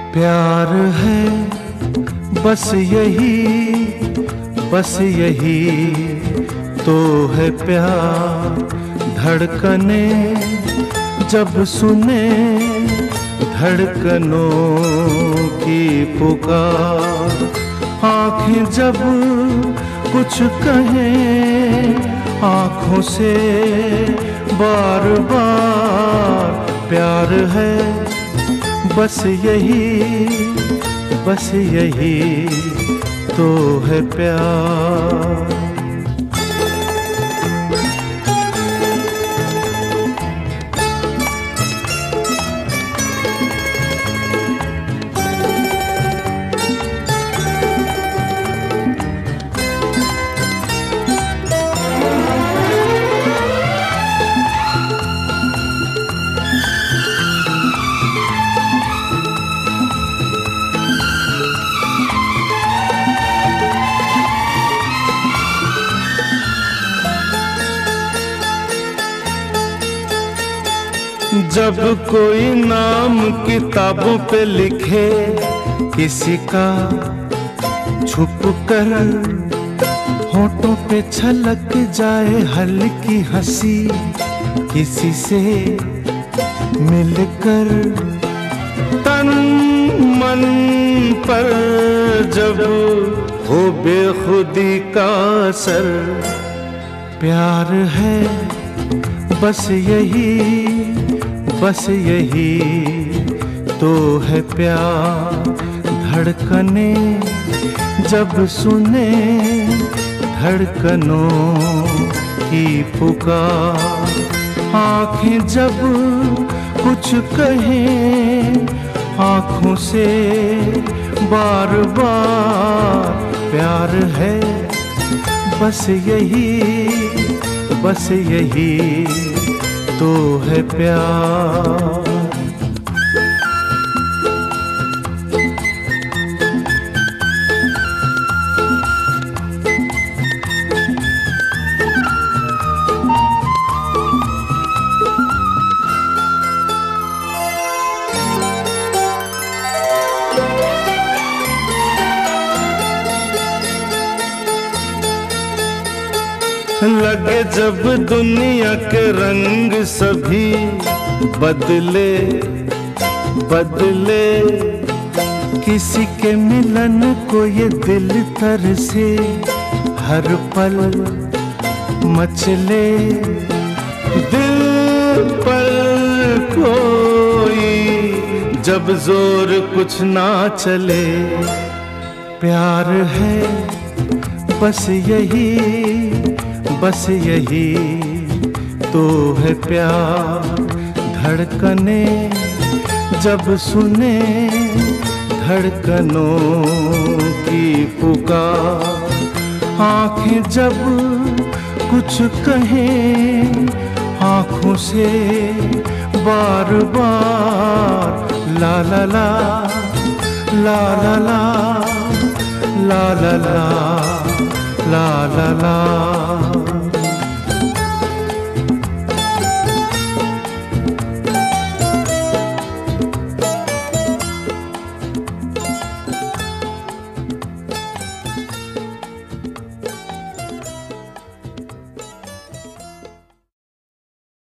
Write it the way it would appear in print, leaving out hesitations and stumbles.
प्यार है बस यही तो है प्यार। धड़कने जब सुने धड़कनों की पुकार, आँखें जब कुछ कहें आँखों से बार बार। प्यार है बस यही तो है प्यार। जब कोई नाम किताबों पे लिखे किसी का, छुप कर होठों पे छलक जाए हल्की हंसी किसी से मिलकर, तन मन पर जब हो बेखुदी का असर। प्यार है बस यही तो है प्यार। धड़कने जब सुने धड़कनों की पुकार, आँखें जब कुछ कहें आँखों से बार बार। प्यार है बस यही तो है प्यार। लगे जब दुनिया के रंग सभी बदले बदले, किसी के मिलन को ये दिल तरसे हर पल मचले। दिल पर कोई जब जोर कुछ ना चले। प्यार है बस यही तो है प्यार। धड़कने जब सुने धड़कनों की पुकार, आँखें जब कुछ कहें आँखों से बार बार। ला ला ला ला ला ला ला ला ला ला ला ला।